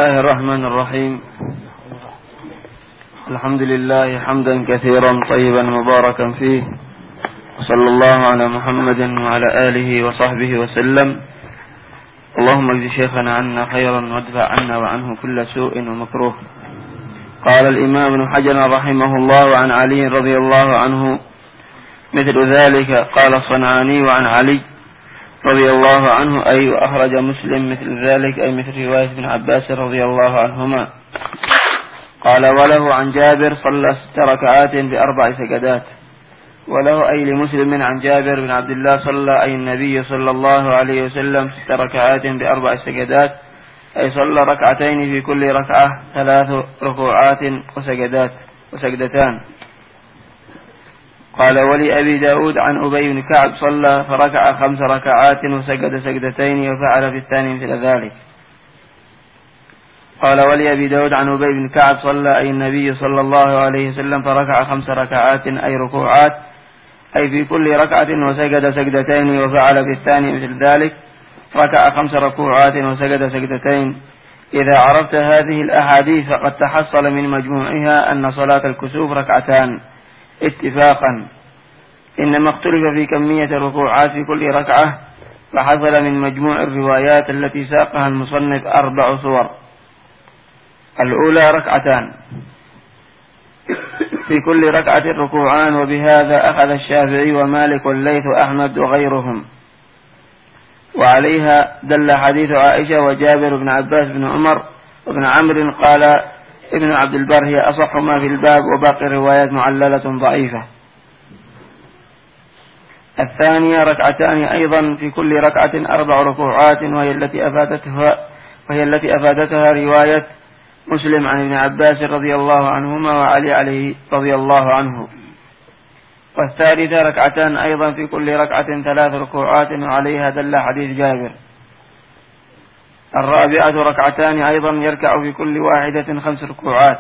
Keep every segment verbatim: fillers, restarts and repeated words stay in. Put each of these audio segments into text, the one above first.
الله الرحمن الرحيم. الحمد لله حمدا كثيرا طيبا مباركا فيه، وصلى الله على محمد وعلى آله وصحبه وسلم. اللهم اجز شيخنا عنا خيرا وادفع عنا وعنه كل سوء ومكروه. قال الإمام ابن حجر رحمه الله عن علي رضي الله عنه مثل ذلك. قال الصنعاني عن علي رضي الله عنه أي وأخرج مسلم مثل ذلك أي مثل رواية ابن عباس رضي الله عنهما. قال وله عن جابر صلى ست ركعات بأربع سجدات. وله أي لمسلم عن جابر بن عبد الله صلى أي النبي صلى الله عليه وسلم ست ركعات بأربع سجدات أي صلى ركعتين في كل ركعة ثلاث ركوعات وسجدات وسجدتان. قال ولي أبي داود عن أبي بن كعب صلى فركع خمس ركعات وسجد سجدتين وفعل في الثاني مثل ذلك. قال ولي أبي داود عن أبي بن كعب صلى أي النبي صلى الله عليه وسلم فركع خمس ركعات أي ركوعات أي في كل ركعة وسجد سجدتين وفعل في الثاني مثل ذلك. ركع خمس ركوعات وسجد سجدتين. إذا عرفت هذه الأحاديث فقد تحصل من مجموعها أن صلاة الكسوف ركعتان اتفاقا، إنما اختلف في كمية الركوعات في كل ركعة، فحصل من مجموع الروايات التي ساقها المصنف أربع صور. الأولى ركعتان في كل ركعة ركوعان، وبهذا أخذ الشافعي ومالك والليث وأحمد وغيرهم، وعليها دل حديث عائشة وجابر بن عباس بن عمر وابن عمرو. قال ابن عبد البر هي أصح ما في الباب، وباقي الروايات معللة ضعيفة. الثانية ركعتان أيضا في كل ركعة أربع ركوعات، وهي التي أفادتها وهي التي أفادتها رواية مسلم عن ابن عباس رضي الله عنهما وعلي عليه رضي الله عنه. والثالثة ركعتان أيضا في كل ركعة ثلاث ركوعات، وعليها دل حديث جابر. الرابعة ركعتان أيضا يركع في كل واحدة خمس ركوعات.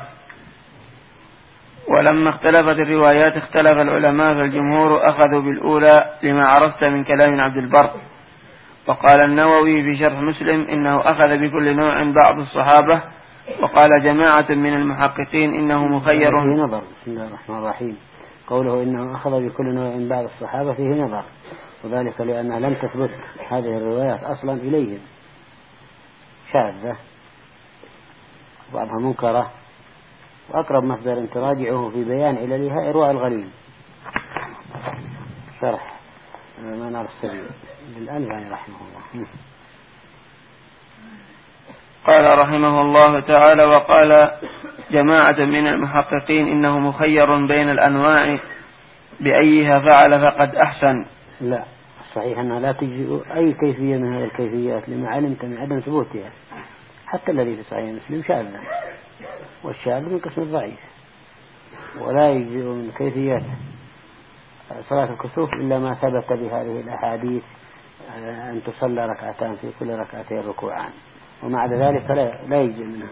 ولما اختلفت الروايات اختلف العلماء، فالجمهور أخذوا بالأولى لما عرفت من كلام عبد البر. وقال النووي في شرح مسلم إنه أخذ بكل نوع بعض الصحابة. وقال جماعة من المحققين إنه مخير. فيه نظر. بسم الله الرحمن الرحيم. قوله إنه أخذ بكل نوع بعض الصحابة فيه نظر، وذلك لأنها لم تثبت هذه الروايات أصلا إليهم، شاذة بعضها منكرة. وأقرب مصدر تراجعه في بيان عللها إرواء الغليل شرح منار السبيل للألباني رحمه الله. قال رحمه الله تعالى وقال جماعة من المحققين إنه مخير بين الأنواع بأيها فعل فقد أحسن. لا، الصحيح أنها لا تجزئ أي كيفية من هذه الكيفيات لما علمت من عدم ثبوتها، حتى الذي في صحيح مسلم شاذ، والشاذ من قسم الضعيف، ولا يجزئ من كيفيات صلاة الكسوف إلا ما ثبت بهذه الأحاديث أن تصلى ركعتان في كل ركعتين ركوعان، ومع ذلك لا, لا يجزئ منها.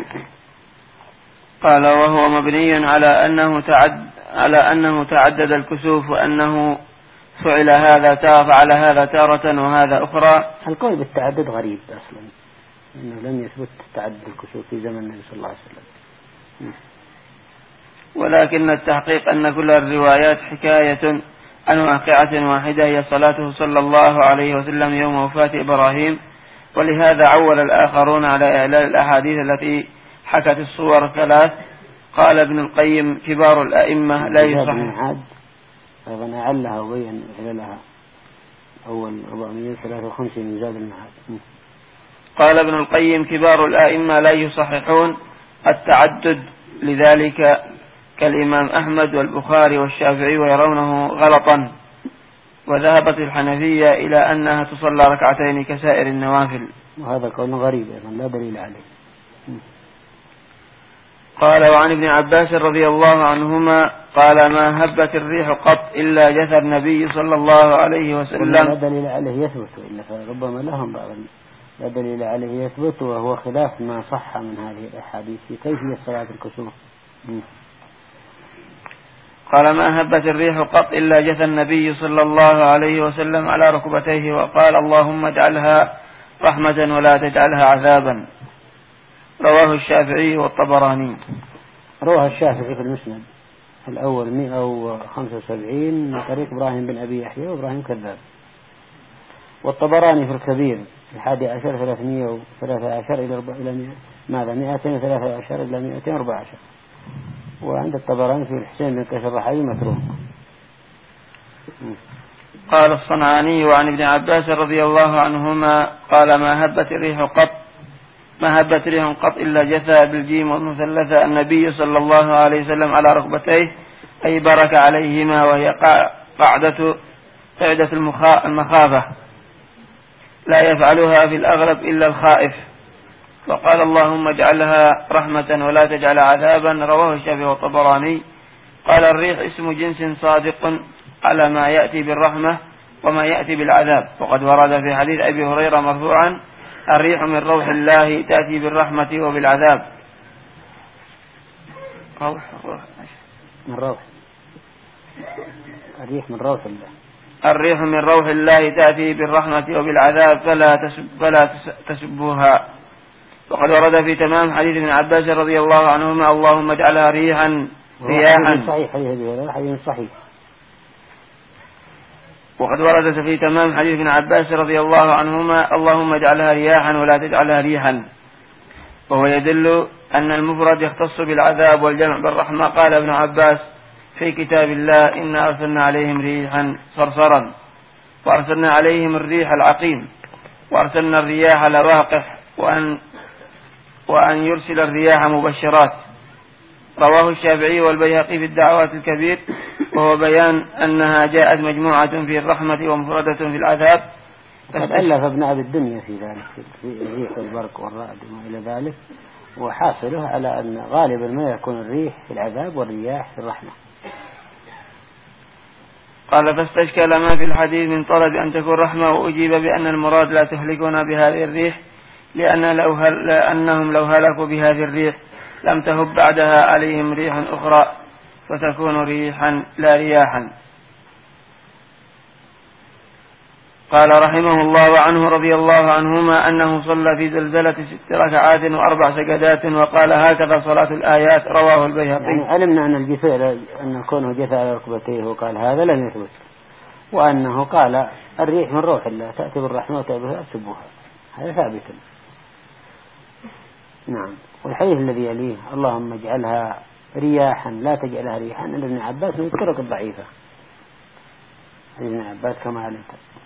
قال وهو مبني على أنه تعد على أنه تعدد الكسوف، وأنه فعل هذا تارة فعل هذا تارة وهذا أخرى. القول بالتعدد غريب أصلا، إنه لم يثبت تعدد الكسوف في زمن النبي صلى الله عليه وسلم. ولكن التحقيق أن كل الروايات حكاية عن واقعة واحدة هي صلاته صلى الله عليه وسلم يوم وفاة إبراهيم، ولهذا عول الآخرون على إعلال الأحاديث التي حكت الصور ثلاث. قال ابن القيم كبار الأئمة لا يصح. أيضا أعلها وبين إعلالها أول أربعمائة وثلاثة وخمسين من زاد المعاد. قال ابن القيم كبار الأئمة لا يصححون التعدد لذلك كالإمام أحمد والبخاري والشافعي، ويرونه غلطا. وذهبت الحنفية إلى أنها تصلى ركعتين كسائر النوافل، وهذا قول غريب أيضا لا دليل عليه. قال وعن ابن عباس رضي الله عنهما قال ما هبت الريح قط إلا جثى النبي صلى الله عليه وسلم. لا دليل عليه يثبت، إلا فربما لهم بعض لا دليل عليه يثبت، وهو خلاف ما صح من هذه الأحاديث في كيفية صلاة الكسوف. قال ما هبت الريح قط إلا جثى النبي صلى الله عليه وسلم على ركبتيه وقال اللهم اجعلها رحمة ولا تجعلها عذابا. رواه الشافعي والطبراني. رواه الشافعي في المسند الأول مئة وخمسة وسبعين من طريق إبراهيم بن أبي يحيى وإبراهيم كذاب، والطبراني في الكبير الحادي عشر ثلاثمائة وثلاثة عشر إلى إلى ماذا مئتين وثلاثة عشر إلى مئتين وأربعة عشر، وعند الطبراني في الحسين بن قيس الرحيل متروك. قال الصنعاني وعن ابن عباس رضي الله عنهما قال ما هبت الريح قط ما هبت ريح قط إلا جثى بالجيم والمثلثة النبي صلى الله عليه وسلم على ركبتيه أي برك عليهما، وهي قاعدة قاعدة المخافة لا يفعلها في الأغلب إلا الخائف. وقال اللهم اجعلها رحمة ولا تجعل عذابا، رواه الشافعي والطبراني. قال الريح اسم جنس صادق على ما يأتي بالرحمة وما يأتي بالعذاب، وقد ورد في حديث أبي هريرة مرفوعا الريح من روح الله تأتي بالرحمة وبالعذاب. روح من روح الريح من روح الله الريح من روح الله تأتي بالرحمة وبالعذاب فلا تسب فلا تسبوها. وقد ورد في تمام حديث ابن عباس رضي الله عنهما اللهم اجعلها ريحا رياحا صحيح حديث صحيح. وقد ورد في تمام حديث ابن عباس رضي الله عنهما اللهم اجعلها رياحا ولا تجعلها ريحا، وهو يدل أن المفرد يختص بالعذاب والجمع بالرحمة. قال ابن عباس في كتاب الله إنا أرسلنا عليهم ريحا صرصرا، وأرسلنا عليهم الريح العقيم، وأرسلنا الرياح لواقح، وأن, وأن يرسل الرياح مبشرات. رواه الشافعي والبيهقي في الدعوات الكبير، وهو بيان أنها جاءت مجموعة في الرحمة ومفردة في العذاب. قد ألف ابن أبي الدنيا في ذلك في الريح والبرق والرعد وما إلى ذلك، وحاصله على أن غالبا ما يكون الريح في العذاب والرياح في الرحمة. قال فاستشكل ما في الحديث من طلب أن تكون رحمة، وأجيب بأن المراد لا تهلكون بهذه الريح، لأن لو هل لأنهم لو هلكوا بهذه الريح لم تهب بعدها عليهم ريح أخرى فتكون ريحا لا رياحا. قال رحمه الله وعنه رضي الله عنهما أنه صلى في زلزلة ست ركعات وأربع سجدات، وقال هكذا صلاة الآيات، رواه البيهقي. يعني علمنا أن الجثة أن كونه جثى على ركبتيه وقال هذا لم يثبت، وأنه قال الريح من روح الله تأتي بالرحمة وتأبها أسبوها، هذا ثابت. نعم. والحديث الذي يليه اللهم اجعلها رياحا لا تجعلها ريحا عند ابن عباس من الطرق الضعيفة، ابن عباس كما علمت.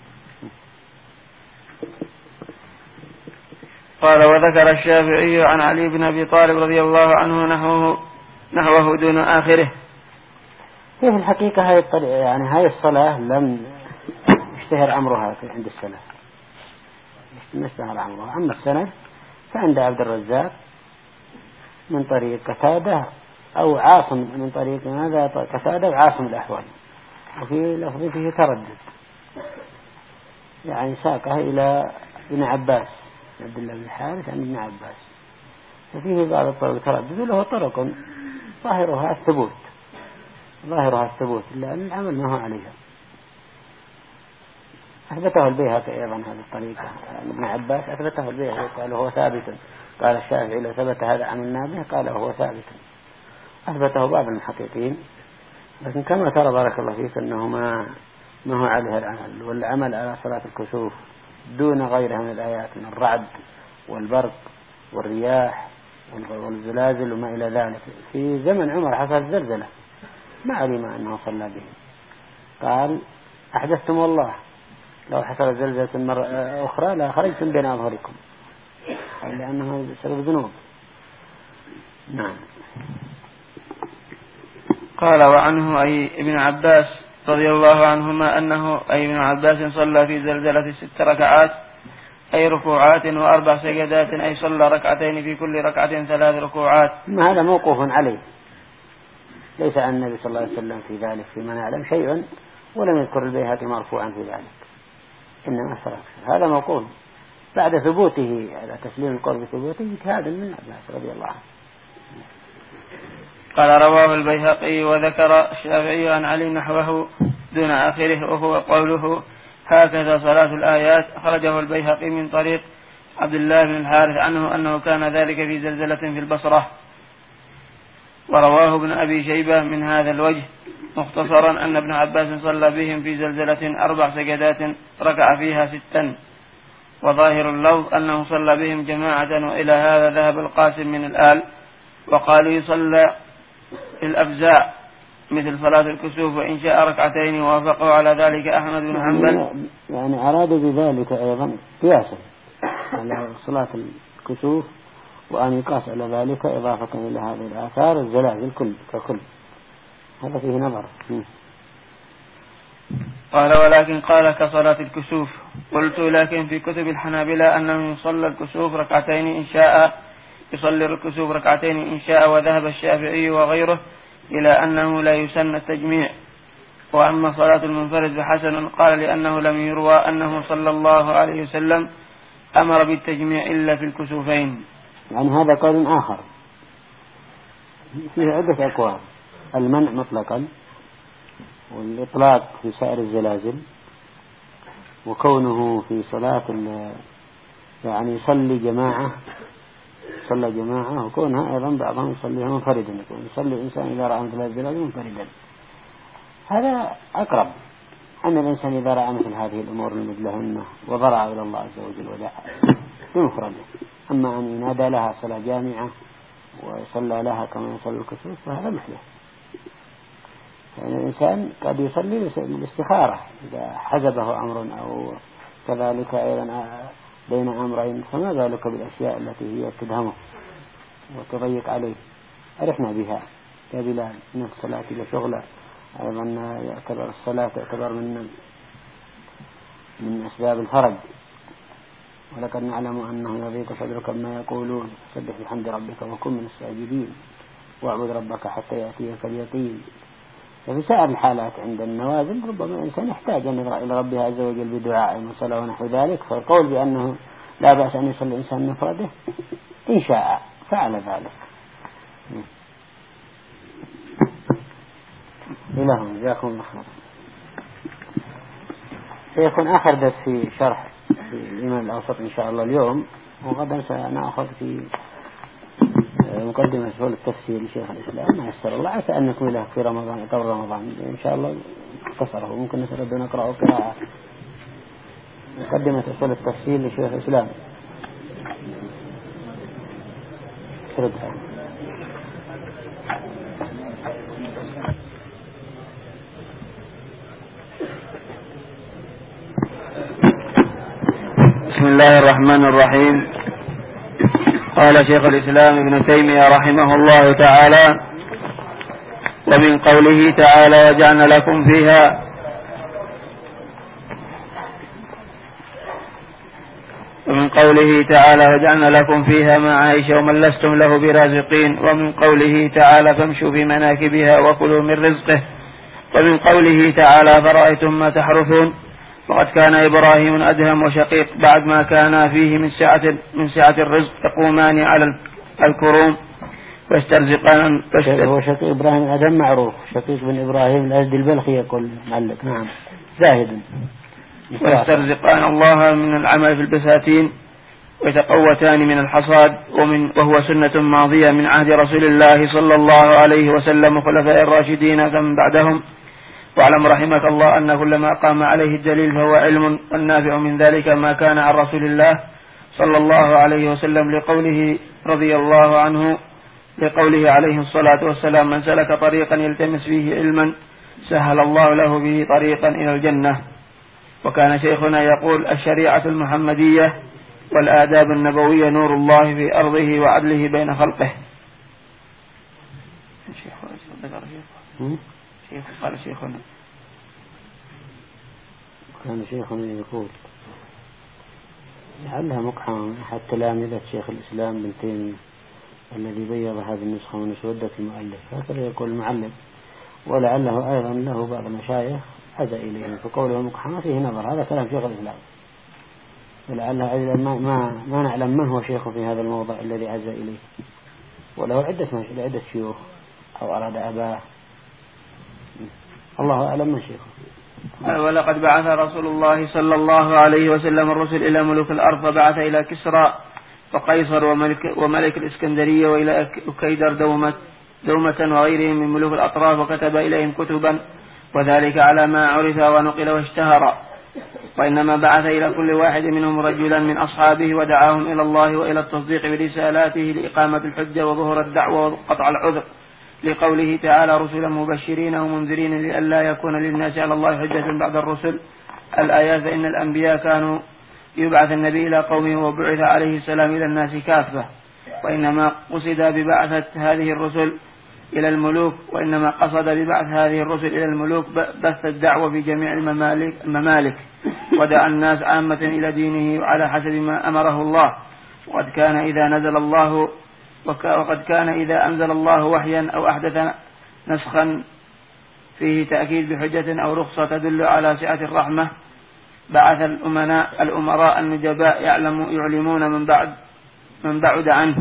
قال وذكر الشافعي عن علي بن أبي طالب رضي الله عنه نحوه نحوه دون آخره. في الحقيقة هاي الطريقة يعني هاي الصلاة لم يشتهر أمرها في عند السلف، ما اشتهر أمرها. أما السند فعند عبد الرزاق من طريق قتادة أو عاصم من طريق ماذا قتادة وعاصم الأحوال، وفي لفظ فيه تردد يعني ساقه إلى ابن عباس عبد الله بن الحارث عن ابن عباس، ففيه بعض الطرق تردد له طرق ظاهرها الثبوت ظاهرها الثبوت إلا أن العمل ما هو عليها. أثبته البيهقي أيضا هذه الطريقة، ابن عباس أثبته البيهقي قال هو ثابت. قال الشافعي لو ثبت هذا عملنا به، قال هو ثابت. أثبته بعض المحققين، لكن كما ترى بارك الله فيك أنه ما ما هو عليها العمل، والعمل على صلاة الكسوف دون غيرها من الآيات من الرعد والبرق والرياح والزلازل وما إلى ذلك. في زمن عمر حصل زلزلة ما علم أنه صلى به، قال أحدثتم والله لو حصل زلزلة مرة أخرى لا خرجتم بين أظهركم، لأنه سبب ذنوب. نعم. قال وعنه أي ابن عباس رضي الله عنهما أنه أي ابن عباس صلى في زلزلة ست ركعات أي ركوعات وأربع سجدات، أي صلى ركعتين في كل ركعة ثلاث ركوعات. ما هذا موقوف عليه، ليس عن النبي صلى الله عليه وسلم في ذلك فيما نعلم شيء، ولم يذكر البيهقي مرفوعا في ذلك، إنما ترك هذا موقوف بعد ثبوته على تسليم القول بثبوته اجتهادا من عباس رضي الله عنه. قال رواه البيهقي وذكر الشافعي عن علي نحوه دون آخره، وهو قوله هكذا صلاة الآيات. أخرجه البيهقي من طريق عبد الله بن الحارث عنه أنه كان ذلك في زلزلة في البصرة. ورواه ابن أبي شيبة من هذا الوجه مختصرا أن ابن عباس صلى بهم في زلزلة أربع سجدات ركع فيها ستا، وظاهر اللفظ أنه صلى بهم جماعة، وإلى هذا ذهب القاسم من الآل، وقالوا يصلى في الأفزاع مثل صلاة الكسوف وإن شاء ركعتين، ووافقوا على ذلك أحمد بن حنبل. يعني أرادوا بذلك أيضا قياسا على صلاة الكسوف، وأن يقاس على ذلك إضافة إلى هذه الآثار الزلازل كل ككل، هذا فيه نظر. قال ولكن قال كصلاة الكسوف. قلت لكن في كتب الحنابلة أنه يصلى الكسوف ركعتين إن شاء، يصلي الكسوف ركعتين إن شاء، وذهب الشافعي وغيره إلى أنه لا يسن التجميع. وأما صلاة المنفرد فحسن، قال لأنه لم يروى أنه صلى الله عليه وسلم أمر بالتجميع إلا في الكسوفين. يعني هذا قول آخر فيه عدة أقوال: المنع مطلقا، والإطلاق في سائر الزلازل، وكونه في صلاة يعني يصلي جماعة صلى جماعة، وكونها أيضا بعضهم يصليها منفردا، يكون يصلي الإنسان إذا رأى مثل الزلازل منفردا. هذا أقرب أن الإنسان إذا رأى مثل هذه الأمور المدلهنة وضرع إلى الله عز وجل ودعا بمفرده. أما أن ينادى لها صلاة جامعة ويصلى لها كما يصلي الكسوف فهذا محدث. يعني الإنسان قد يصلي للاستخارة إذا حزبه أمر، أو كذلك أيضا بين أمرين، فما ذلك بالأشياء التي هي تدهمه وتضيق عليه. أرحنا بها يا بلال من الصلاة إلى شغلة. أيضا يعتبر الصلاة تعتبر من من أسباب الفرج، ولقد نعلم أنه يضيق صدرك ما يقولون، سبح بحمد ربك وكن من الساجدين واعبد ربك حتى يأتيك اليقين. ففي سائر الحالات عند النوازل ربما الإنسان يحتاج أن يقرأ إلى ربه عز وجل بدعاء وصلاة ونحو ذلك، فالقول بأنه لا بأس أن يصلي الإنسان مفرده إن شاء فعل ذلك. إلههم جزاكم الله خير. سيكون آخر درس في شرح في الإمام الأوسط إن شاء الله اليوم، وغدا سنأخذ في مقدمة أصول التفسير لشيخ الإسلام ما يسر الله، عسى أن نكون له في رمضان قبل رمضان إن شاء الله اختصره، وممكن نسرد نقرأه قراءة مقدمة أصول التفسير لشيخ الإسلام. سردها. بسم الله الرحمن الرحيم. قال شيخ الإسلام ابن تيمية رحمه الله تعالى: ومن قوله تعالى: وجعلنا لكم فيها ومن قوله تعالى: وجعلنا لكم فيها معايش ومن لستم له برازقين. ومن قوله تعالى: فامشوا في مناكبها وكلوا من رزقه. ومن قوله تعالى: فرأيتم ما تحرثون. وقد كان إبراهيم أدهم وشقيق بعد ما كان فيه من سعة من سعة الرزق يقومان على الكروم ويسترزقان. هو شقيق إبراهيم أدهم معروف، شقيق بن إبراهيم الأزدي البلخي يقول معلق نعم زاهد. ويسترزقان الله من العمل في البساتين ويتقوتان من الحصاد، ومن وهو سنة ماضية من عهد رسول الله صلى الله عليه وسلم وخلفاء الراشدين فمن بعدهم. واعلم رحمك الله أن كل ما قام عليه الدليل فهو علم، والنافع من ذلك ما كان عن رسول الله صلى الله عليه وسلم لقوله رضي الله عنه لقوله عليه الصلاة والسلام: من سلك طريقا يلتمس فيه علما سهل الله له به طريقا إلى الجنة. وكان شيخنا يقول: الشريعة المحمدية والآداب النبوية نور الله في أرضه وعدله بين خلقه. شيخ قال شيخنا كان شيخنا يقول لعلها مقحة أحد تلامذة شيخ الإسلام ابن تيمية الذي بيض هذه النسخة من سودة المؤلف، هكذا يقول المعلم. ولعله أيضا له بعض المشايخ عزى إليه، فقوله مقحة فيه نظر، هذا كلام شيخ الإسلام. ولعله ما, ما, ما نعلم من هو شيخه في هذا الموضع الذي عزى إليه، وله عدة عدة شيوخ أو أراد أباه، الله أعلم من شيخه. ولقد بعث رسول الله صلى الله عليه وسلم الرسل إلى ملوك الأرض، فبعث إلى كسرى وقيصر وملك, وملك الإسكندرية وإلى أكيدر دومة, دومة وغيرهم من ملوك الأطراف، وكتب إليهم كتبا، وذلك على ما عرف ونقل واشتهر. وإنما بعث إلى كل واحد منهم رجلا من أصحابه ودعاهم إلى الله وإلى التصديق برسالاته لإقامة الحجة وظهور الدعوة وقطع العذر، لقوله تعالى: رسلا مبشرين ومنذرين لئلا يكون للناس على الله حجة بعد الرسل. الآيات: فإن الأنبياء كانوا يبعث النبي إلى قومه وبعث عليه السلام إلى الناس كافة، وإنما قصد ببعثة هذه الرسل إلى الملوك وإنما قصد ببعث هذه الرسل إلى الملوك بث الدعوة في جميع الممالك, الممالك ودعا الناس عامة إلى دينه على حسب ما أمره الله. وقد كان إذا نزل الله وقد كان إذا أنزل الله وحيا أو أحدث نسخا فيه تأكيد بحجة أو رخصة تدل على سعة الرحمة، بعث الأمناء الأمراء النجباء يعلم يعلمون من بعد من بعد عنه،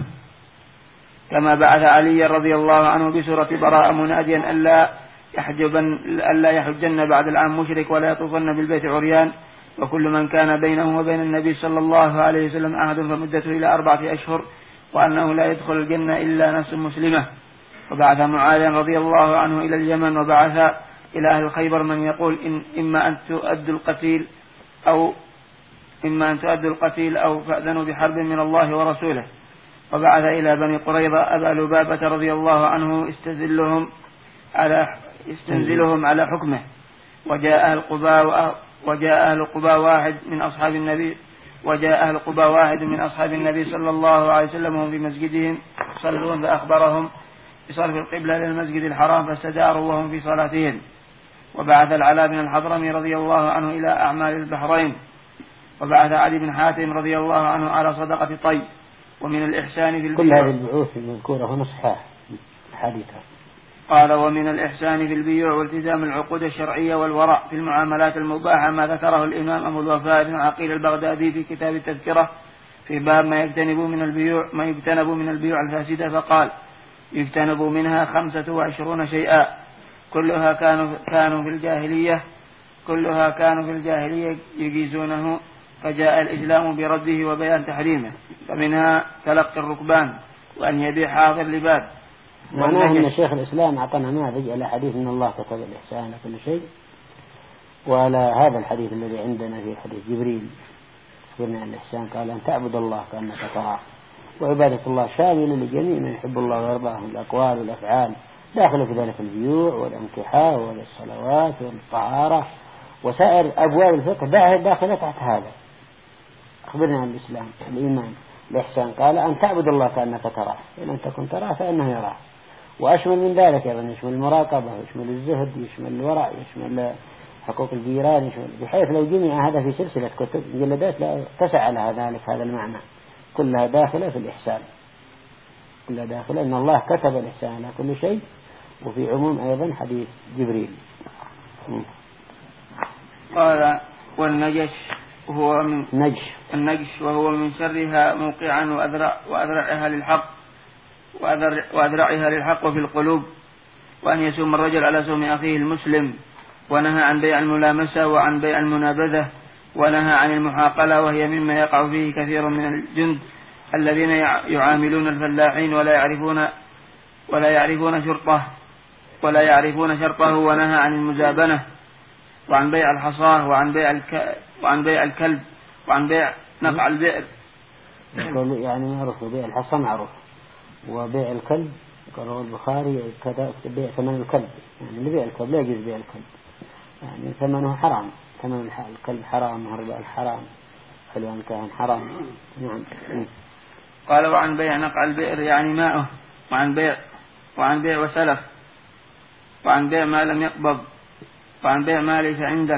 كما بعث علي رضي الله عنه بسورة براءة مناديا ألا يحجبن ألا يحجن بعد العام مشرك ولا يطوفن بالبيت عريان، وكل من كان بينه وبين النبي صلى الله عليه وسلم عهد فمدته إلى أربعة أشهر، وأنه لا يدخل الجنة إلا نفس مسلمة. وبعث معاذ رضي الله عنه إلى اليمن، وبعث إلى أهل خيبر من يقول إن إما أن تؤدوا القتيل أو إما أن تؤدوا القتيل أو فأذنوا بحرب من الله ورسوله. وبعث إلى بني قريظة أبا لبابة رضي الله عنه استنزلهم على استنزلهم على حكمه. وجاء أهل قباء وجاء أهل قباء واحد من أصحاب النبي وجاء أهل قباء واحد من أصحاب النبي صلى الله عليه وسلم هم في مسجدهم صلوا، فأخبرهم بصرف القبلة للمسجد الحرام فاستداروا وهم في صلاتهم. وبعث العلاء بن الحضرمي رضي الله عنه إلى أعمال البحرين. وبعث علي بن حاتم رضي الله عنه على صدقة طي. ومن الإحسان في كل هذه البعوث المذكورة هنا صحاح حديثة. قال: ومن الإحسان في البيوع والتزام العقود الشرعية والورع في المعاملات المباحة ما ذكره الإمام أبو الوفاء بن عقيل البغدادي في كتاب التذكرة في باب ما يجتنب من البيوع ما يجتنب من البيوع الفاسدة، فقال: يجتنب منها خمسة وعشرون شيئا كلها كانوا كانوا في الجاهلية كلها كانوا في الجاهلية يجيزونه، فجاء الإسلام برده وبيان تحريمه. فمنها تلقي الركبان وأن يبيع حاضر لباب. معناه أن شيخ الإسلام أعطانا نماذج على حديث أن الله كتب الإحسان على كل شيء، وعلى هذا الحديث الذي عندنا في حديث جبريل أخبرنا عن الإحسان، قال أن تعبد الله كأنك تراه. وعبادة الله شاملة لجميع ما يحب الله ويرضاه من الأقوال والأفعال، داخل في ذلك البيوع والانكحاء والصلوات والطهارة وسائر أبواب الفقه داخلة تحت هذا. أخبرنا عن الإسلام الإيمان الإحسان، قال أن تعبد الله كأنك تراه، إن لم تكن تراه فإنه يراه. وأشمل من ذلك أيضا يشمل المراقبة ويشمل الزهد يشمل الورع يشمل حقوق الجيران يشمل، بحيث لو جمع هذا في سلسلة كتب مجلدات لا تسع على ذلك هذا المعنى، كلها داخلة في الإحسان، كلها داخلة أن الله كتب الإحسان على كل شيء. وفي عموم أيضا حديث جبريل. قال: والنجش وهو من نجش النجش وهو من شرها موقعا وأذرع وأذرعها للحق وأذرع وأذرعها للحق في القلوب، وأن يسوم الرجل على سوم أخيه المسلم. ونهى عن بيع الملامسة وعن بيع المنابذة، ونهى عن المحاقلة، وهي مما يقع فيه كثير من الجند الذين يعاملون الفلاحين ولا يعرفون ولا يعرفون شرطه ولا يعرفون شرطه. ونهى عن المزابنة وعن بيع الحصاه وعن بيع الك... وعن بيع الكلب وعن بيع نقع البئر. يعني معروف بيع الحصى معروف، وبيع الكلب قال البخاري كذا بيع ثمن الكلب، يعني اللي بيع الكلب لا يجوز بيع الكلب، يعني ثمنه حرام، ثمن الكلب حرام، هرباء الحرام، حلوان كان حرام. نعم. قال: وعن بيع نقع البئر يعني ماءه، وعن بيع وعن بيع وسلف، وعن بيع ما لم يقبض، وعن بيع ما ليس عندك،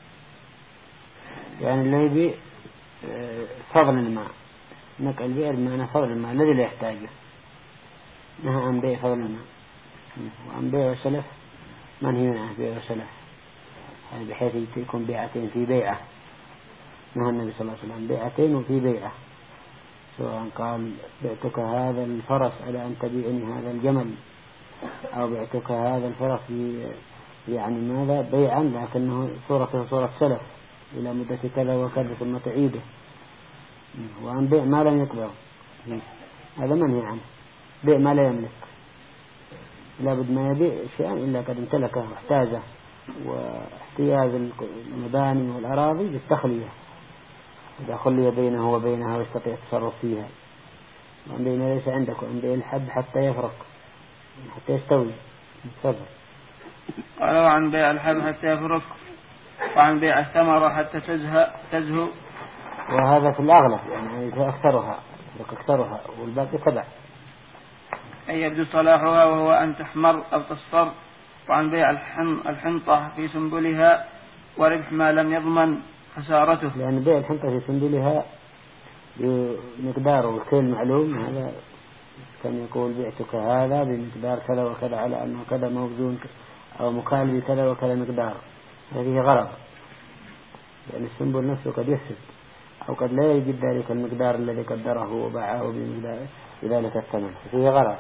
يعني اللي يبيع فضل الماء، نقع البئر بمعنى فضل الماء الذي لا يحتاجه. نهى عن بيع فضل الماء. وعن بيع وسلف منهي عن بيع وسلف، يعني بحيث يكون بيعتين في بيعة. نهى النبي صلى الله عليه وسلم بيعتين وفي بيعة، سواء قال بعتك هذا الفرس على أن تبيعني هذا الجمل، أو بعتك هذا الفرس يعني ماذا بيعا لكنه صورته صورة سلف إلى مدة كذا وكذا ثم تعيده، وعن بيع ما لم يقبض هذا منهي عنه. بيع ما لا يملك لابد ما يبيع شيئا إلا قد امتلكه واحتاجه، واحتياج المباني والأراضي بالتخلية إذا خلي بينه وبينها ويستطيع التصرف فيها، وأن بين ليس عندك وأن بين الحب حتى يفرق حتى يستوي. تفضل. قال وعن بيع الحب حتى يفرق، وعن بيع الثمرة حتى تزهى تزهو، وهذا في الأغلب يعني أكثرها أكثرها والباقي تبع، أي يبدو صلاحها وهو أن تحمر أو تصفر. وعن بيع الحنطة في سنبلها وربح ما لم يضمن خسارته، لأن بيع الحنطة في سنبلها بمقداره والكيل معلوم، هذا كان يقول بعتك هذا بمقدار كذا وكذا على أنه كذا موزون أو مكال بكذا وكذا مقدار، هذه غلط، لأن السنبل نفسه قد يفسد أو قد لا يجد ذلك المقدار الذي قدره وباعه بمقدار بذلك الثمن، فيه غلط.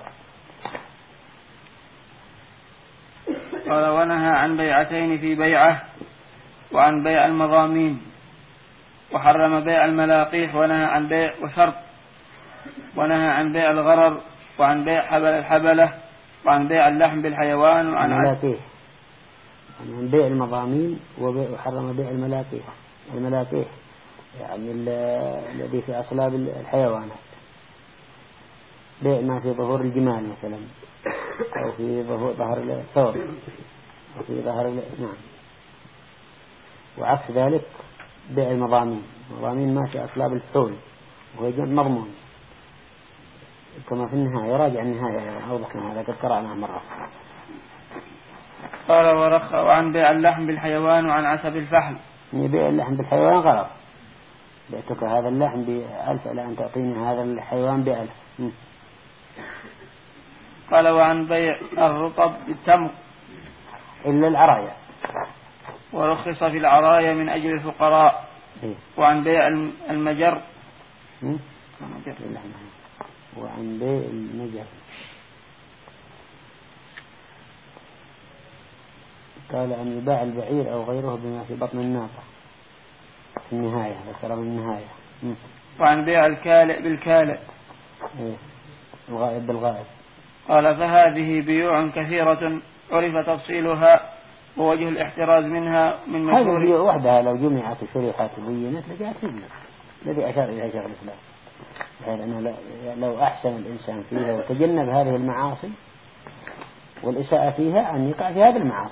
قال ونهى عن بيعتين في بيعة، وعن بيع المضامين، وحرم بيع الملاقيح، ونهى عن بيع وشرط، ونهى عن بيع الغرر، وعن بيع حبل الحبلة، وعن بيع اللحم بالحيوان، وعن الملاقيح، عن بيع المضامين، وحرم بيع الملاقيح. الملاقيح يعني الذي في أصلاب الحيوانات، بيع ما في ظهور الجمال مثلا، أو في ظهر الثور، أو في ظهر نعم. وعكس ذلك بيع المضامين، المضامين ما في أصلاب الفحول وهو مضمون كما في النهاية. راجع النهاية أوضح من هذا قد قرأناه مرة. قال ورخ وعن بيع اللحم بالحيوان وعن عسب الفحل. بيع اللحم بالحيوان غلط، بعتك هذا اللحم بألف إلى أن تعطيني هذا الحيوان بألف. قال وعن بيع الرطب بالتمر إلا العرايا، ورخص في العرايا من أجل الفقراء. وعن بيع المجر وعن بيع المجر قال أن يباع البعير أو غيره بما في بطن الناقة في النهاية، ذكر من النهاية. وعن بيع الكالئ بالكالئ، الغائب بالغائب. قال فهذه بيوع كثيرة عرف تفصيلها ووجه الاحتراز منها من مشهور. هذه البيوع وحدها لو جمعت وشرحت وبينت لجاءت سجنة، الذي أشار إليه شيخ الإسلام، بحيث أنه لو أحسن الإنسان فيها وتجنب هذه المعاصي والإساءة فيها أن يقع في هذه المعاصي.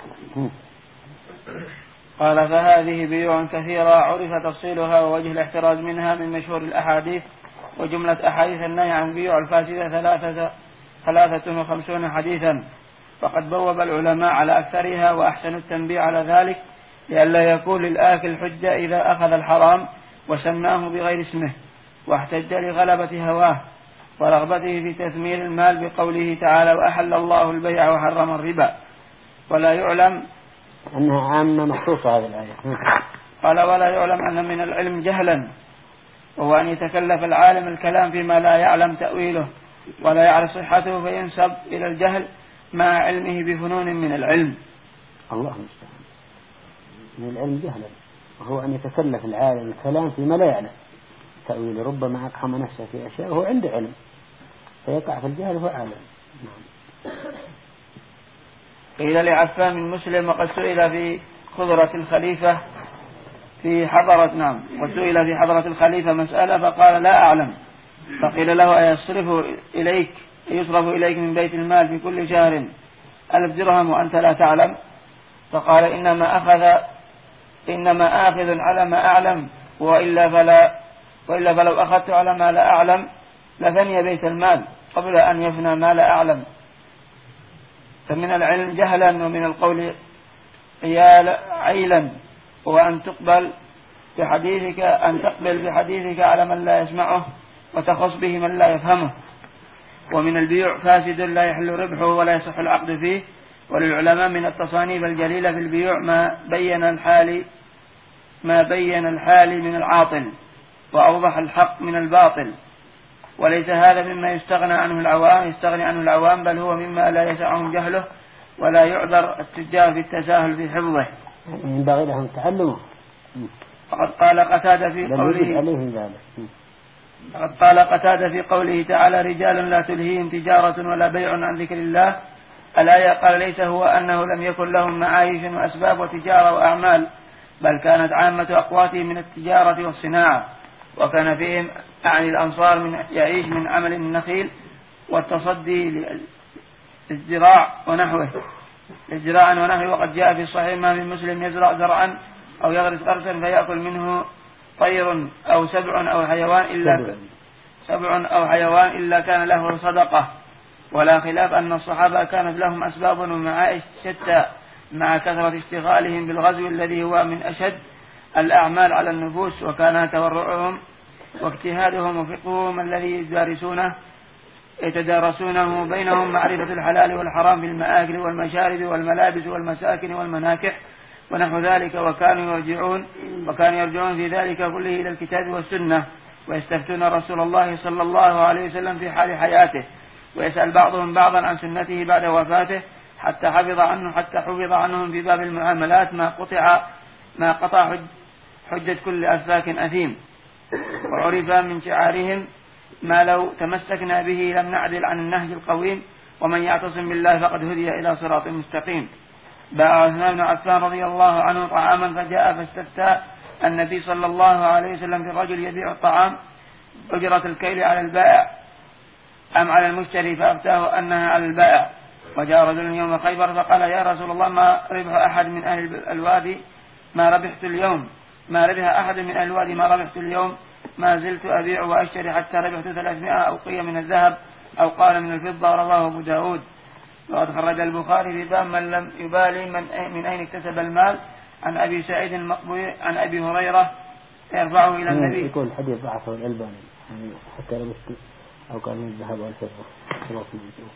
قال فهذه بيوع كثيرة عرف تفصيلها ووجه الاحتراز منها من مشهور الأحاديث، وجملة أحاديث النهي عن بيوع الفاسدة ثلاثة ثلاثة وخمسون حديثا، فقد بوب العلماء على أكثرها وأحسن التنبيه على ذلك لئلا يكون للآكل حجة إذا أخذ الحرام وسماه بغير اسمه، واحتج لغلبة هواه ورغبته في تثمير المال بقوله تعالى وأحل الله البيع وحرم الربا. ولا يعلم أنها عامة مخصوصة هذه الآية. قال ولا يعلم أن من العلم جهلا، وهو أن يتكلف العالم الكلام فيما لا يعلم تأويله ولا يعرف صحته فينسب إلى الجهل مع علمه بفنون من العلم. الله المستعان. من العلم جهلا وهو أن يتكلف العالم الكلام فيما لا يعلم تأويله، ربما أقحم نفسه في أشياء وهو عنده علم فيقع في الجهل وهو عالم. قيل لعفان من مسلم وقد سئل في خضرة الخليفة في حضرة نعم وسئل في حضرة الخليفة مسألة فقال لا أعلم، فقيل له أيصرف إليك يصرف إليك من بيت المال في كل شهر ألف درهم وأنت لا تعلم؟ فقال إنما أخذ إنما آخذ على ما أعلم، وإلا فلا وإلا فلو أخذت على ما لا أعلم لفني بيت المال قبل أن يفنى ما لا أعلم. فمن العلم جهلا ومن القول عيلا، وأن تقبل بحديثك أن تقبل بحديثك على من لا يسمعه وتخص به من لا يفهمه. ومن البيوع فاسد لا يحل ربحه ولا يصح العقد فيه. وللعلماء من التصانيف الجليلة في البيوع ما بين الحال ما بين الحال من العاطل وأوضح الحق من الباطل، وليس هذا مما يستغنى عنه العوام يستغني عنه العوام بل هو مما لا يسعهم جهله ولا يعذر التجار بالتساهل في حفظه. ينبغي لهم تعلمه. فقد قال قتادة في قوله فقد قال قتادة في قوله تعالى رجال لا تلهيهم تجارة ولا بيع عن ذكر الله. الآية قال ليس هو أنه لم يكن لهم معايش وأسباب وتجارة وأعمال، بل كانت عامة أقواتهم من التجارة والصناعة، وكان فيهم عن الأنصار من يعيش من عمل النخيل والتصدي للزراع ونحوه الزراع ونحوه. وقد جاء في الصحيح ما من مسلم يزرع زرعا أو يغرس غرسا فيأكل منه طير أو سبع أو حيوان إلا سبع أو حيوان إلا كان له صدقة. ولا خلاف أن الصحابة كانت لهم أسباب ومعائش شتى مع كثرة اشتغالهم بالغزو الذي هو من أشد الأعمال على النفوس، وكان تورعهم واجتهادهم وفقههم الذي يدارسونه يتدارسونه بينهم معرفة الحلال والحرام في المآكل والمشارب والملابس والمساكن والمناكح ونحو ذلك. وكانوا يرجعون وكانوا يرجعون في ذلك كله إلى الكتاب والسنة، ويستفتون رسول الله صلى الله عليه وسلم في حال حياته، ويسأل بعضهم بعضا عن سنته بعد وفاته، حتى حفظ عنه حتى حفظ عنهم في باب المعاملات ما قطع ما قطع حجة كل أفاك أثيم. وعرف من شعارهم ما لو تمسكنا به لم نعدل عن النهج القويم، ومن يعتصم بالله فقد هدي إلى صراط مستقيم. باع عثمان بن عفان رضي الله عنه طعاما فجاء فاستفتى النبي صلى الله عليه وسلم في الرجل يبيع الطعام أجرة الكيل على البائع أم على المشتري، فأفتاه أنها على البائع. وجاء رجل يوم خيبر فقال يا رسول الله ما ربح أحد من أهل الوادي ما ربحت اليوم ما ربح أحد من أهل الوادي ما ربحت اليوم ما زلت أبيع وأشتري حتى ربحت ثلاثمائة أوقية من الذهب أو قال من الفضة. رواه أبو داود. وقد خرج البخاري في باب من لم يبالي من, من أين اكتسب المال عن أبي سعيد المقبوري عن أبي هريرة يرفعه إلى النبي. يقول الحديث ضعفه الألباني حتى لبست أو كان من الذهب والفضة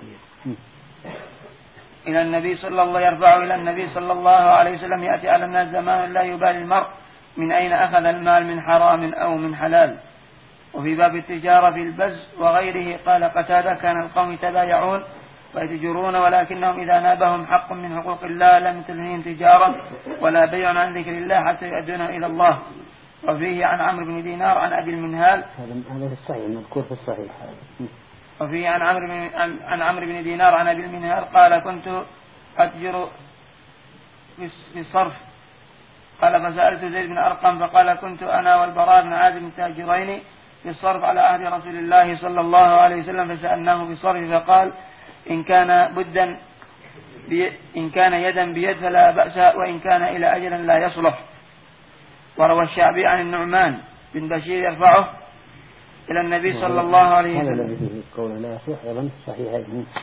إلى النبي صلى الله يرفعه إلى النبي صلى الله عليه وسلم يأتي على الناس زمان لا يبالي المرء من أين أخذ المال من حرام أو من حلال. وفي باب التجارة في البز وغيره قال قتادة كان القوم تبايعون ويتجرون ولكنهم إذا نابهم حق من حقوق الله لم تلههم تجارة ولا بيع عن ذكر الله حتى يؤدونه إلى الله. وفيه عن عمرو بن دينار عن أبي المنهال هذا في الصحيح مذكور في الصحيح. وفيه عن عمرو بن عن عمرو بن دينار عن أبي المنهال قال كنت أتجر في الصرف قال فسألت زيد بن أرقم فقال كنت أنا والبراء بن عازب تاجرين في الصرف على عهد رسول الله صلى الله عليه وسلم فسألناه في الصرف فقال إن كان بدا إن كان يدا بيد فلا بأس وإن كان إلى أجل لا يصلح. وروى الشعبي عن النعمان بن بشير يرفعه إلى النبي صلى الله عليه وسلم. هذا الذي فيه قول لا يصح أيضا صحيح.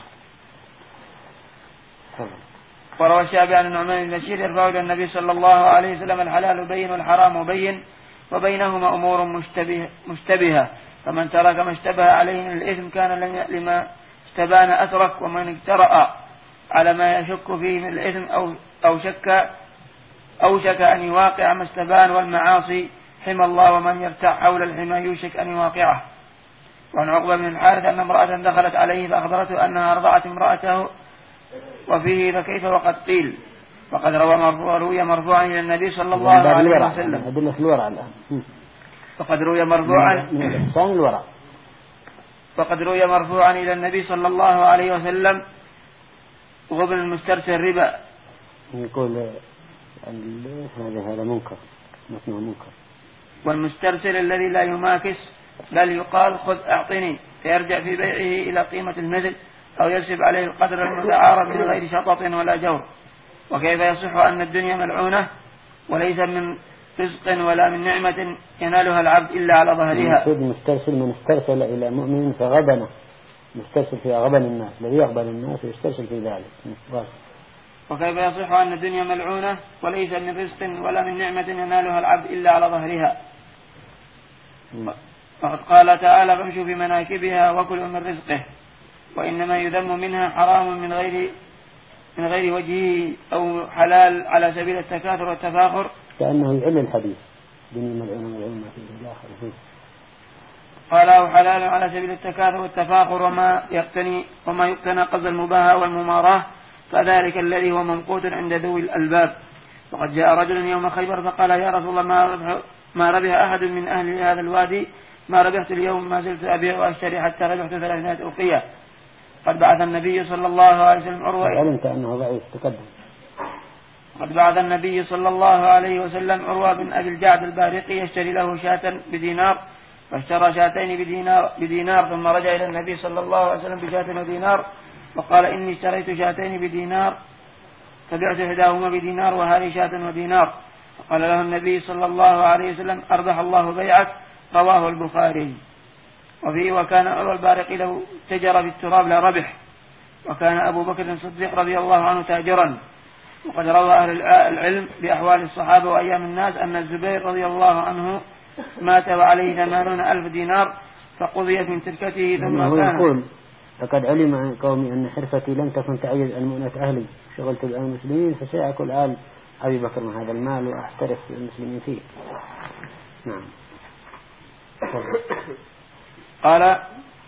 وروى الشعبي عن النعمان بن بشير يرفعه إلى النبي صلى الله عليه وسلم الحلال بين والحرام بين وبينهما أمور مشتبه مشتبهة فمن ترك ما اشتبه عليه من الإثم كان لما استبان أترك ومن اجترأ على ما يشك فيه من الإثم أو أو شك أو شك أن يواقع ما استبان والمعاصي حمى الله ومن يرتع حول الحمى يوشك أن يواقعه. وعن عقبة بن الحارث أن امرأة دخلت عليه فأخبرته أنها أرضعت امرأته وفيه فكيف وقد قيل. وقد روى مرفوع روي مرفوعا إلى النبي صلى الله عليه وسلم. أدلة الورع الآن. وقد روي مرفوعا من الإحسان الورع. وقد روي مرفوعا إلى النبي صلى الله عليه وسلم غبن المسترسل ربا. يقول هذا هذا منكر مسموع منكر. والمسترسل الذي لا يماكس بل يقال خذ أعطني فيرجع في بيعه إلى قيمة المثل أو يسب عليه القدر المتعارف من غير شطط ولا جور. وكيف يصح أن الدنيا ملعونة وليس من رزق ولا من نعمة ينالها العبد إلا على ظهرها. مسترسل من استرسل إلى مؤمن فغبنه مسترسل في غبن الناس الذي يغبن الناس ويسترسل في ذلك. وكيف يصح أن الدنيا ملعونة وليس من رزق ولا من نعمة ينالها العبد إلا على ظهرها. وقد قال تعالى فامشوا في مناكبها وكلوا من رزقه وإنما يذم منها حرام من غير من غير وجهه أو حلال على سبيل التكاثر والتفاخر كأنه يعل الحديث دنيا ملعونة وعلم فيه الآخر فيه قال أو حلال على سبيل التكاثر والتفاخر وما يقتني وما يقتنى قصد المباهاة والمماراة فذلك الذي هو ممقوت عند ذوي الألباب. وقد جاء رجل يوم خيبر فقال يا رسول الله ما ربح, ما ربح أحد من أهل هذا الوادي ما ربحت اليوم ما زلت أبيع وأشتري حتى ربحت ثلاثمائة أوقية. قد بعث النبي صلى الله عليه وسلم عروة علمت أنه ضعيف تقدم. قد بعث النبي صلى الله عليه وسلم عروة بن أبي الجعد البارقي يشتري له شاة بدينار، فاشترى شاتين بدينار, بدينار ثم رجع إلى النبي صلى الله عليه وسلم بشاة ودينار وقال إني اشتريت شاتين بدينار فبعت إحداهما بدينار وهذه شاة ودينار. فقال له النبي صلى الله عليه وسلم أربح الله بيعك. رواه البخاري. وفيه وكان عروة البارقي له تجر في التراب لا ربح، وكان أبو بكر الصديق رضي الله عنه تاجرا. وقد روى أهل العلم بأحوال الصحابة وأيام الناس أن الزبير رضي الله عنه مات وعليه ثمانون ألف دينار فقضيت من تركته ثم هو كان يقول لقد علم عن قومي أن حرفتي لم تكن تعيد عن مؤنة أهلي شغلت الآن المسلمين فسيأكل آل أبي بكر من هذا المال وأحترف المسلمين فيه. نعم. قال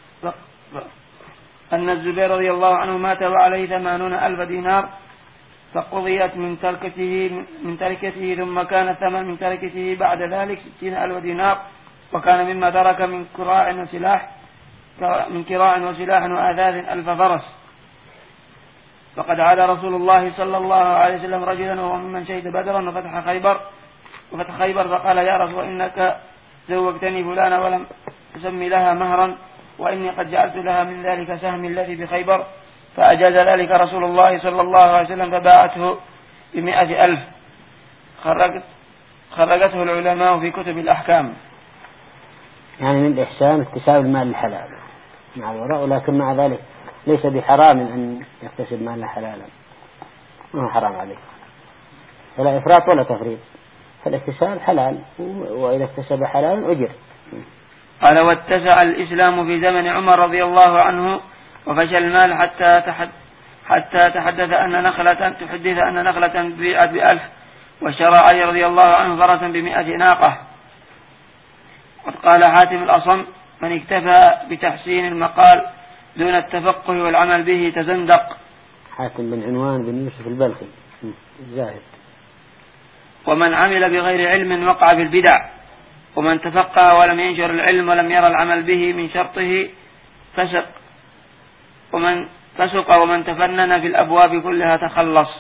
أن الزبير رضي الله عنه مات وعليه ثمانون ألف دينار فقضيت من تركته من تركته ثم كان الثمن من تركته بعد ذلك ستين ألف دينار، وكان مما ترك من كراع وسلاح من كراع وسلاح وآثاث ألف فرس. فقد عاد رسول الله صلى الله عليه وسلم رجلا وهو ممن شهد بدرا وفتح خيبر وفتح خيبر فقال يا رسول إنك زوجتني فلانا ولم تسمي لها مهرا وإني قد جعلت لها من ذلك سهم الذي بخيبر، فأجاز ذلك رسول الله صلى الله عليه وسلم فباعته بمئة ألف. خرجت خرجته العلماء في كتب الأحكام. يعني من الإحسان اكتساب المال الحلال مع الوراء، ولكن مع ذلك ليس بحرام أن يكتسب مال حلالا، ما هو حرام عليه، فلا إفراط ولا تفريط، فالاكتساب حلال وإذا اكتسب حلالا أجر. قال واتسع الإسلام في زمن عمر رضي الله عنه وفشى المال حتى تحد حتى تحدث أن نخلة تحدث أن نخلة بيعت بألف، وشرى علي رضي الله عنه فرسا بمئة ناقة. قد قال حاتم الأصم من اكتفى بتحسين المقال دون التفقه والعمل به تزندق. حاتم بن عنوان بن يوسف البلخي الزاهد. ومن عمل بغير علم وقع في البدع، ومن تفقه ولم ينشر العلم ولم يرى العمل به من شرطه فسق ومن فسق ومن تفنن في الأبواب كلها تخلص.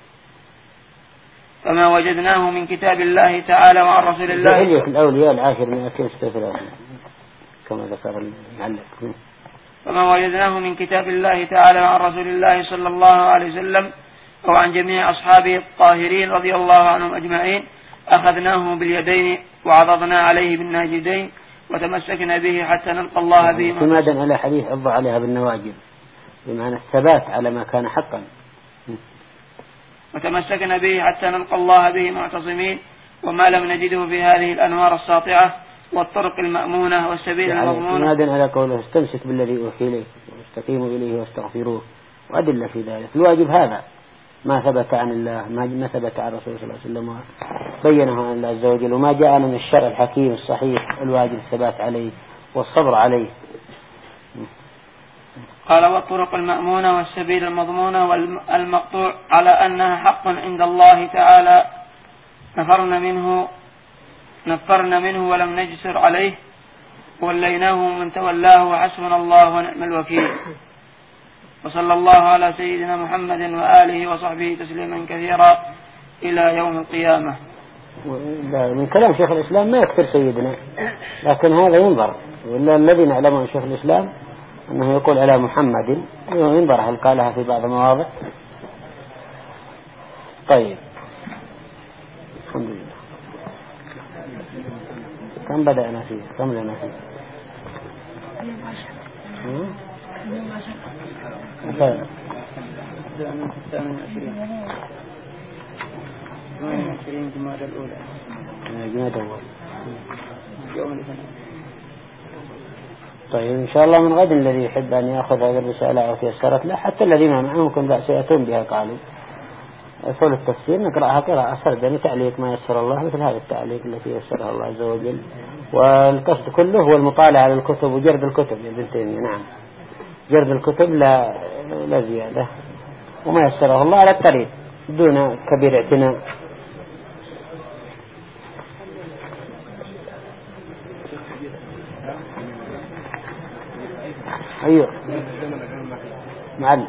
فما وجدناه من كتاب الله تعالى وعن رسول الله جاهلية الأولياء العاشر من أكل استفراغ كما ذكر المعلق. فما وجدناه من كتاب الله تعالى وعن رسول الله صلى الله عليه وسلم وعن جميع أصحابه الطاهرين رضي الله عنهم أجمعين أخذناه باليدين وعضضنا عليه بالناجدين وتمسكنا به حتى نلقى الله به. اعتمادا على حديث عض عليها بالنواجذ بمعنى الثبات على ما كان حقا. وتمسكنا به حتى نلقى الله به معتصمين، وما لم نجده في هذه الأنوار الساطعة والطرق المأمونة والسبيل المضمونة. اعتمادا على قوله استمسك بالذي أوحي إليك واستقيموا إليه واستغفروه، وأدلة في ذلك. الواجب هذا ما ثبت عن الله ما ثبت عن الرسول صلى الله عليه وسلم بينه عن الله عز وجل، وما جاء من الشرع الحكيم الصحيح الواجب الثبات عليه والصبر عليه. قال والطرق المأمونة والسبيل المضمونة والمقطوع على أنها حق عند الله تعالى نفرنا منه نفرنا منه ولم نجسر عليه وليناه من تولاه وحسبنا الله ونعم الوكيل. وصلى الله على سيدنا محمد وآله وصحبه تسليما كثيرا إلى يوم القيامة. من كلام شيخ الإسلام ما يكثر سيدنا، لكن هذا ينظر، وإلا الذي نعلمه عن شيخ الإسلام أنه يقول على محمد، ينظر هل قالها في بعض المواضع. طيب الحمد لله. كم بدأنا فيه كم لنا فيه مثلا جمادى الأولى جمادى الأولى يوم الاثنين. طيب إن شاء الله من غد الذي يحب أن يأخذ هذه الرسالة أو تيسرت له، حتى الذين معهم كن بأس يأتون بها قالوا فول التفسير نقرأها قراءة سردا تعليق ما يسر الله مثل هذا التعليق التي يسرها الله عز وجل. والقصد كله هو المطالعة على الكتب وجرد الكتب يا ابن تيمية. نعم جرد الكتب لا لا زيادة. وما يسره الله على الطريق دون كبير اعتناء. أيوه معلم.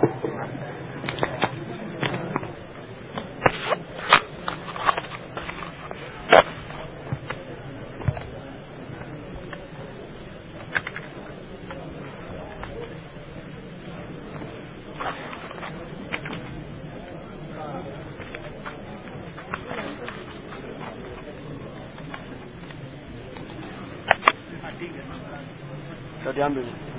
Diambil.